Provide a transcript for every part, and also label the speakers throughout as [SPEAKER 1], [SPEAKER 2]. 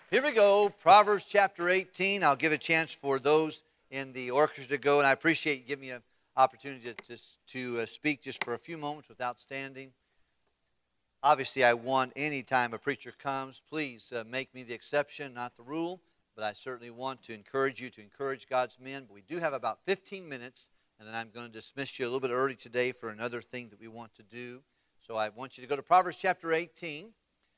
[SPEAKER 1] Here we go, Proverbs chapter 18. I'll give a chance for those in the orchestra to go, and I appreciate you giving me an opportunity to speak just for a few moments without standing. Obviously, I want any time a preacher comes, please make me the exception, not the rule, but I certainly want to encourage you to encourage God's men. But we do have about 15 minutes, and then I'm going to dismiss you a little bit early today for another thing that we want to do. So I want you to go to Proverbs chapter 18.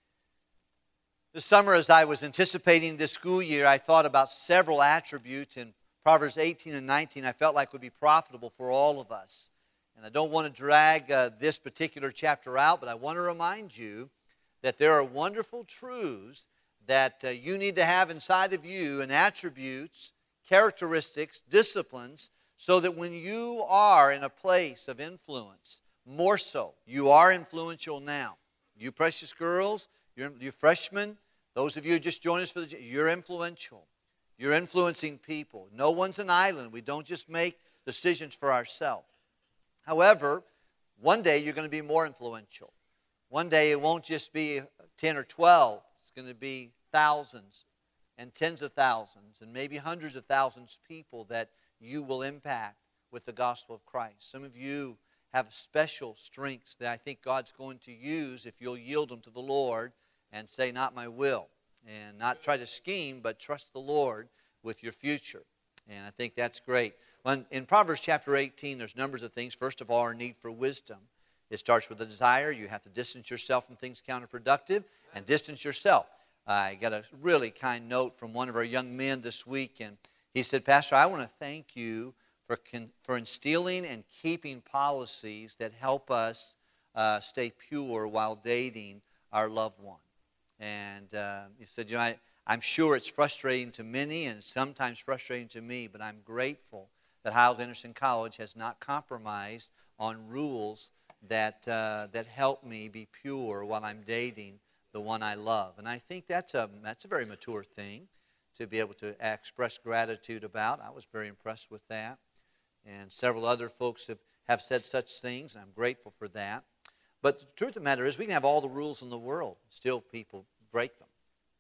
[SPEAKER 1] This summer, as I was anticipating this school year, I thought about several attributes in Proverbs 18 and 19 I felt like would be profitable for all of us. And I don't want to drag this particular chapter out, but I want to remind you that there are wonderful truths that you need to have inside of you, and attributes, characteristics, disciplines, so that when you are in a place of influence, more so, you are influential now. You precious girls, you freshmen, those of you who just joined us you're influential. You're influencing people. No one's an island. We don't just make decisions for ourselves. However, one day you're going to be more influential. One day it won't just be 10 or 12. It's going to be thousands and tens of thousands and maybe hundreds of thousands of people that you will impact with the gospel of Christ. Some of you have special strengths that I think God's going to use if you'll yield them to the Lord and say, not my will, and not try to scheme, but trust the Lord with your future. And I think that's great. In Proverbs chapter 18, there's numbers of things. First of all, our need for wisdom. It starts with a desire. You have to distance yourself from things counterproductive and distance yourself. I got a really kind note from one of our young men this week, and he said, Pastor, I want to thank you for instilling and keeping policies that help us stay pure while dating our loved one. And he said, I'm sure it's frustrating to many and sometimes frustrating to me, but I'm grateful that Hyles-Anderson College has not compromised on rules that help me be pure while I'm dating the one I love. And I think that's a very mature thing to be able to express gratitude about. I was very impressed with that. And several other folks have said such things, and I'm grateful for that. But the truth of the matter is, we can have all the rules in the world, still people break them.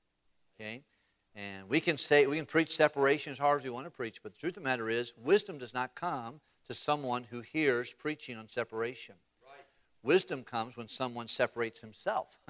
[SPEAKER 1] Okay? And we can preach separation as hard as we want to preach, but the truth of the matter is, wisdom does not come to someone who hears preaching on separation. Right. Wisdom comes when someone separates himself.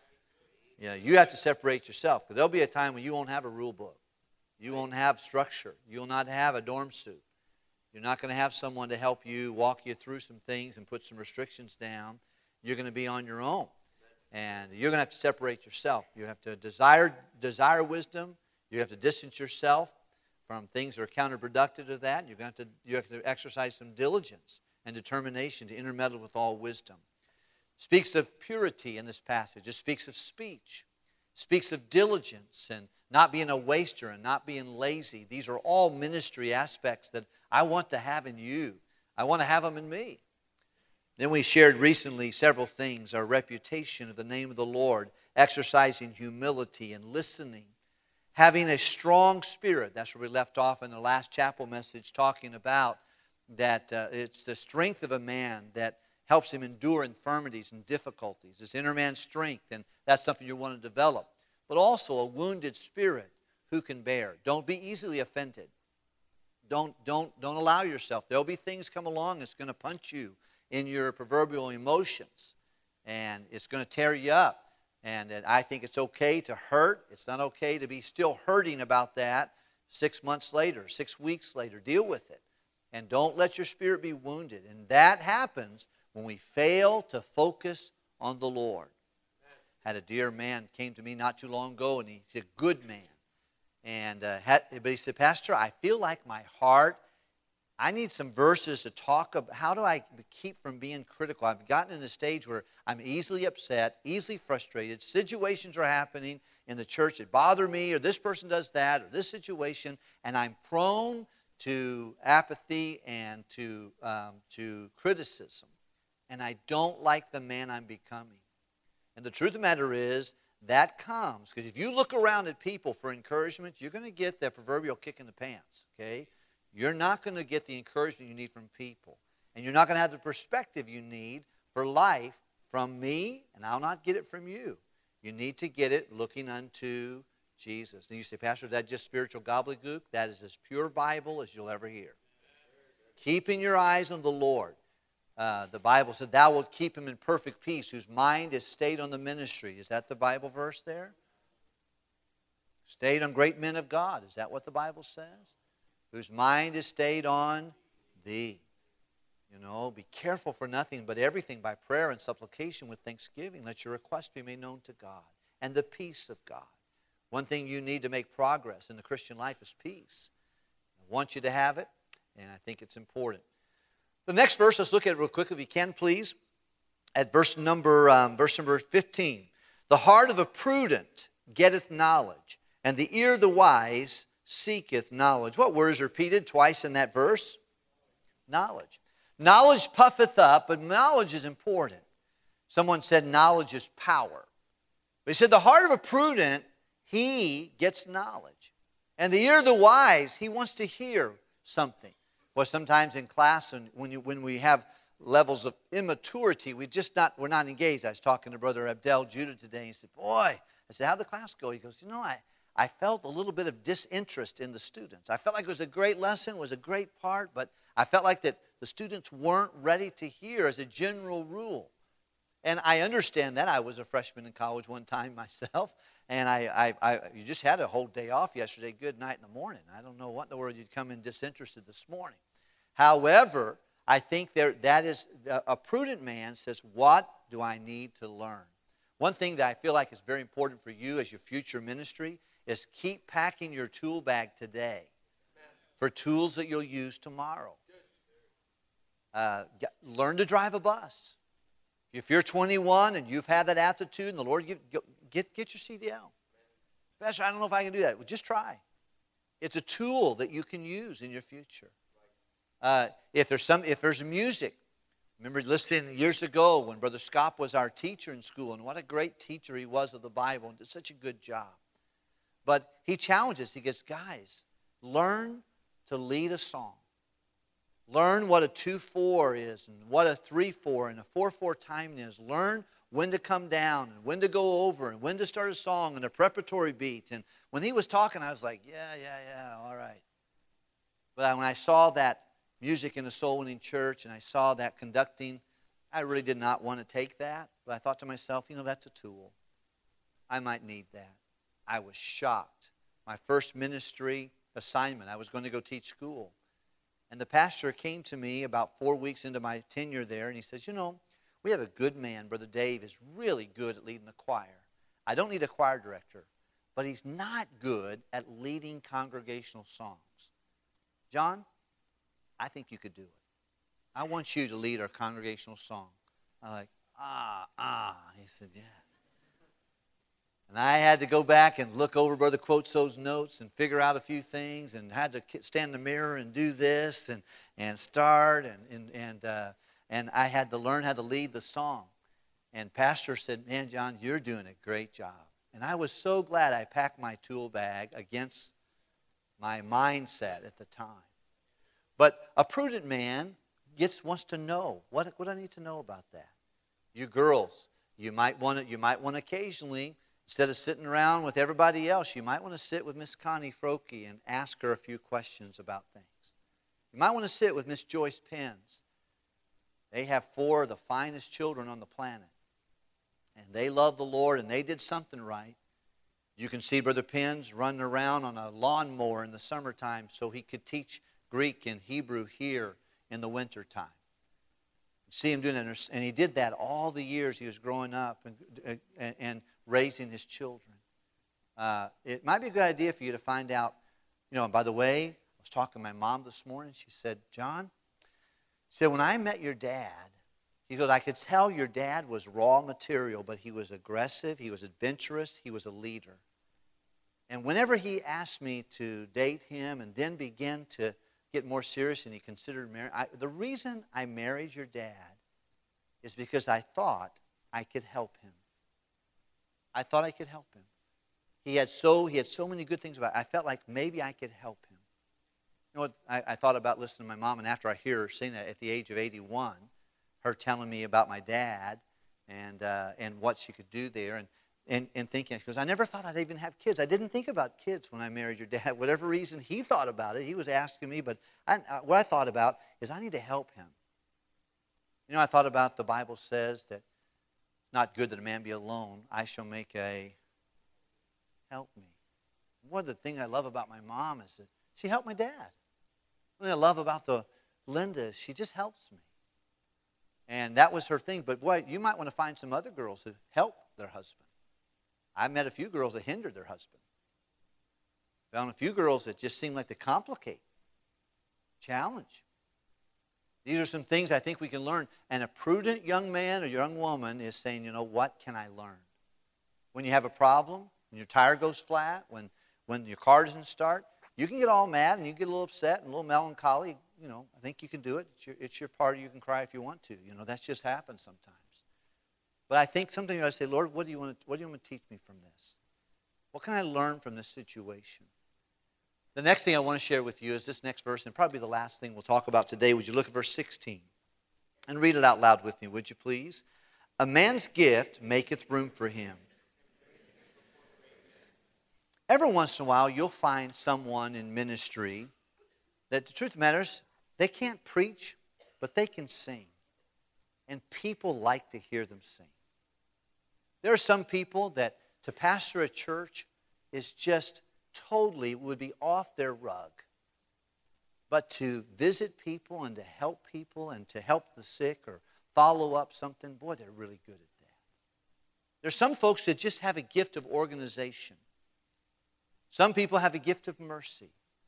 [SPEAKER 1] You have to separate yourself, because there'll be a time when you won't have a rule book. You won't have structure. You will not have a dorm suit. You're not going to have someone to help you, walk you through some things and put some restrictions down. You're going to be on your own. And you're going to have to separate yourself. You have to desire wisdom. You have to distance yourself from things that are counterproductive to that. You have to exercise some diligence and determination to intermeddle with all wisdom. Speaks of purity in this passage. It speaks of speech. Speaks of diligence and not being a waster and not being lazy. These are all ministry aspects that I want to have in you. I want to have them in me. Then we shared recently several things. Our reputation of the name of the Lord, exercising humility and listening, having a strong spirit. That's where we left off in the last chapel message, talking about that it's the strength of a man that helps him endure infirmities and difficulties. It's inner man strength, and that's something you want to develop. But also a wounded spirit who can bear. Don't be easily offended. Don't allow yourself. There'll be things come along that's going to punch you in your proverbial emotions, and it's going to tear you up. And I think it's okay to hurt. It's not okay to be still hurting about that 6 months later, 6 weeks later. Deal with it. And don't let your spirit be wounded. And that happens when we fail to focus on the Lord. Had a dear man came to me not too long ago, and he's a good man. And but he said, Pastor, I feel like my heart, I need some verses to talk about. How do I keep from being critical? I've gotten in a stage where I'm easily upset, easily frustrated. Situations are happening in the church that bother me, or this person does that, or this situation, and I'm prone to apathy and to criticism. And I don't like the man I'm becoming. And the truth of the matter is, that comes, because if you look around at people for encouragement, you're going to get that proverbial kick in the pants, okay? You're not going to get the encouragement you need from people. And you're not going to have the perspective you need for life from me, and I'll not get it from you. You need to get it looking unto Jesus. And you say, Pastor, is that just spiritual gobbledygook? That is as pure Bible as you'll ever hear. Keeping your eyes on the Lord. The Bible said, thou wilt keep him in perfect peace, whose mind is stayed on the ministry. Is that the Bible verse there? Stayed on great men of God. Is that what the Bible says? Whose mind is stayed on thee. You know, be careful for nothing, but everything by prayer and supplication with thanksgiving. Let your request be made known to God. And the peace of God. One thing you need to make progress in the Christian life is peace. I want you to have it, and I think it's important. The next verse, let's look at it real quick if you can, please. At verse number 15. The heart of the prudent getteth knowledge, and the ear of the wise seeketh knowledge. What word is repeated twice in that verse? Knowledge. Knowledge puffeth up, but knowledge is important. Someone said knowledge is power. But he said the heart of a prudent, he gets knowledge. And the ear of the wise, he wants to hear something. Well, sometimes in class, and when we have levels of immaturity, we're not engaged. I was talking to Brother Abdel Judah today. He said, boy, I said, how'd the class go? He goes, I felt a little bit of disinterest in the students. I felt like it was a great lesson, it was a great part, but I felt like that the students weren't ready to hear as a general rule. And I understand that. I was a freshman in college one time myself, and you just had a whole day off yesterday, good night in the morning. I don't know what in the world you'd come in disinterested this morning. However, I think that is a prudent man says, what do I need to learn? One thing that I feel like is very important for you as your future ministry is keep packing your tool bag today for tools that you'll use tomorrow. Learn to drive a bus. If you're 21 and you've had that aptitude and the Lord get your CDL. Pastor, I don't know if I can do that. Well, just try. It's a tool that you can use in your future. If there's music, remember listening years ago when Brother Scott was our teacher in school, and what a great teacher he was of the Bible and did such a good job. But he challenges, he goes, guys, learn to lead a song. Learn what a 2/4 is and what a 3/4 and a 4/4 timing is. Learn when to come down and when to go over and when to start a song and a preparatory beat. And when he was talking, I was like, yeah, all right. But when I saw that music in a soul-winning church and I saw that conducting, I really did not want to take that. But I thought to myself, that's a tool. I might need that. I was shocked. My first ministry assignment, I was going to go teach school. And the pastor came to me about 4 weeks into my tenure there, and he says, we have a good man. Brother Dave is really good at leading the choir. I don't need a choir director, but he's not good at leading congregational songs. John, I think you could do it. I want you to lead our congregational song. I'm like, He said, yeah. And I had to go back and look over Brother Quotso's notes and figure out a few things, and had to stand in the mirror and do this and start and I had to learn how to lead the song. And Pastor said, man, John, you're doing a great job. And I was so glad I packed my tool bag against my mindset at the time. But a prudent man wants to know what I need to know about that. You girls, you might want to occasionally, instead of sitting around with everybody else, you might want to sit with Miss Connie Froke and ask her a few questions about things. You might want to sit with Miss Joyce Penns. They have 4 of the finest children on the planet. And they love the Lord, and they did something right. You can see Brother Penns running around on a lawnmower in the summertime so he could teach Greek and Hebrew here in the wintertime. See him doing that, and he did that all the years he was growing up and raising his children. It might be a good idea for you to find out, and by the way, I was talking to my mom this morning. She said, John, when I met your dad, he goes, I could tell your dad was raw material, but he was aggressive, he was adventurous, he was a leader. And whenever he asked me to date him and then begin to get more serious and he considered marriage, the reason I married your dad is because I thought I could help him. I thought I could help him. He had so many good things about it. I felt like maybe I could help him. You know what? I thought about listening to my mom, and after I hear her saying that at the age of 81, her telling me about my dad and what she could do there, and and thinking, because I never thought I'd even have kids. I didn't think about kids when I married your dad. Whatever reason he thought about it, he was asking me, but what I thought about is I need to help him. You know, I thought about the Bible says that it's not good that a man be alone. I shall make a help me. One of the things I love about my mom is that she helped my dad. One thing I love about Linda is she just helps me. And that was her thing. But boy, you might want to find some other girls who help their husband. I met a few girls that hindered their husband. Found a few girls that just seem like they complicate, challenge. These are some things I think we can learn. And a prudent young man or young woman is saying, you know, what can I learn? When you have a problem, when your tire goes flat, when your car doesn't start, you can get all mad and you get a little upset and a little melancholy. You know, I think you can do it. It's your party. You can cry if you want to. You know, that's just happens sometimes. But I think something I say, Lord, what do you want to teach me from this? What can I learn from this situation? The next thing I want to share with you is this next verse, and probably the last thing we'll talk about today. Would you look at verse 16 and read it out loud with me, would you please? A man's gift maketh room for him. Every once in a while, you'll find someone in ministry that the truth matters, they can't preach, but they can sing. And people like to hear them sing. There are some people that to pastor a church is just totally would be off their rug. But to visit people and to help people and to help the sick or follow up something, boy, they're really good at that. There's some folks that just have a gift of organization. Some people have a gift of mercy.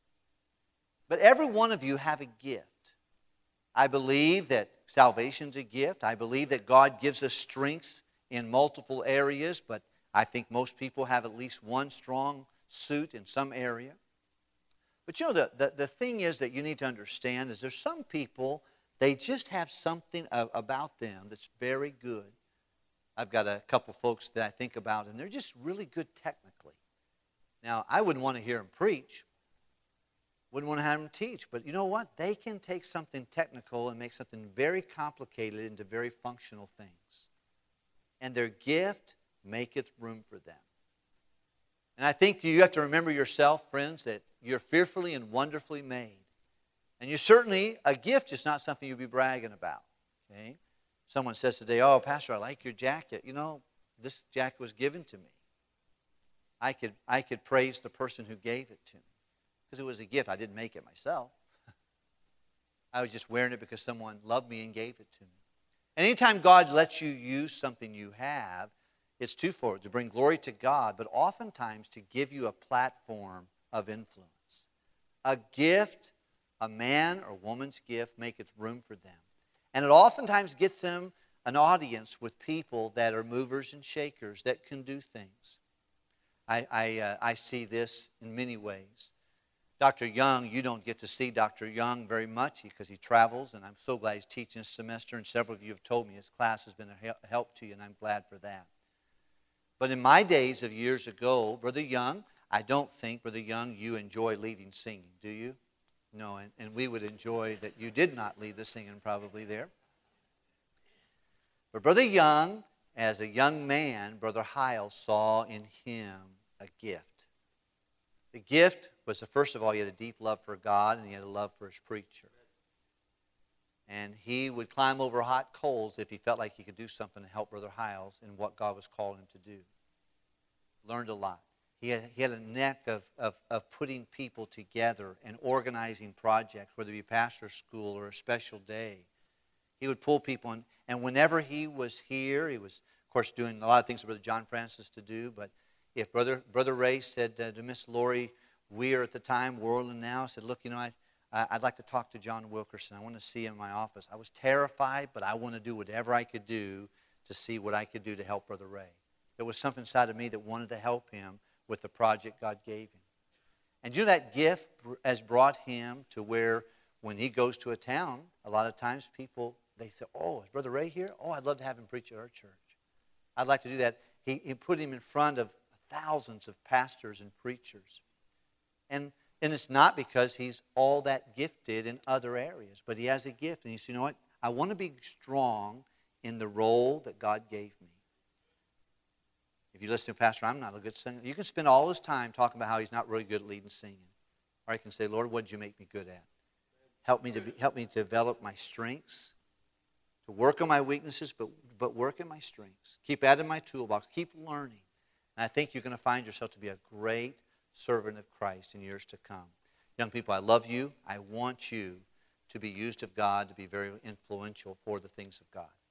[SPEAKER 1] But every one of you have a gift. I believe that salvation's a gift. I believe that God gives us strengths in multiple areas, but I think most people have at least one strong suit in some area. But you know, the thing is that you need to understand is there's some people, they just have something about them that's very good. I've got a couple folks that I think about, and they're just really good technically. Now, I wouldn't want to hear them preach. Wouldn't want to have them teach. But you know what? They can take something technical and make something very complicated into very functional things. And their gift maketh room for them. And I think you have to remember yourself, friends, that you're fearfully and wonderfully made. And you certainly, a gift is not something you'll be bragging about. Okay? Someone says today, oh, Pastor, I like your jacket. You know, this jacket was given to me. I could praise the person who gave it to me. Because it was a gift. I didn't make it myself. I was just wearing it because someone loved me and gave it to me. And anytime God lets you use something you have, it's twofold, to bring glory to God, but oftentimes to give you a platform of influence. A gift, a man or woman's gift, maketh room for them. And it oftentimes gets them an audience with people that are movers and shakers that can do things. I see this in many ways. Dr. Young, you don't get to see Dr. Young very much because he travels, and I'm so glad he's teaching this semester, and several of you have told me his class has been a help to you, and I'm glad for that. But in my days of years ago, Brother Young, I don't think, Brother Young, you enjoy leading singing, do you? No, and we would enjoy that you did not lead the singing probably there. But Brother Young, as a young man, Brother Heil saw in him a gift. The gift was, first of all, he had a deep love for God and he had a love for his preacher. And he would climb over hot coals if he felt like he could do something to help Brother Hiles in what God was calling him to do. Learned a lot. He had a neck of putting people together and organizing projects, whether it be pastor's school or a special day. He would pull people in. And whenever he was here, he was, of course, doing a lot of things for Brother John Francis to do, but if Brother Ray said to Miss Lori Weir at the time, Worland now, said, look, you know, I'd like to talk to John Wilkerson. I want to see him in my office. I was terrified, but I want to do whatever I could do to see what I could do to help Brother Ray. There was something inside of me that wanted to help him with the project God gave him. And you know, that gift has brought him to where when he goes to a town, a lot of times people, they say, oh, is Brother Ray here? Oh, I'd love to have him preach at our church. I'd like to do that. He put him in front of thousands of pastors and preachers. And it's not because he's all that gifted in other areas, but he has a gift. And he said, you know what? I want to be strong in the role that God gave me. If you listen to Pastor, I'm not a good singer. You can spend all his time talking about how he's not really good at leading singing. Or you can say, Lord, what did you make me good at? Help me to develop my strengths, to work on my weaknesses, but work in my strengths. Keep adding my toolbox. Keep learning. And I think you're going to find yourself to be a great servant of Christ in years to come. Young people, I love you. I want you to be used of God, to be very influential for the things of God.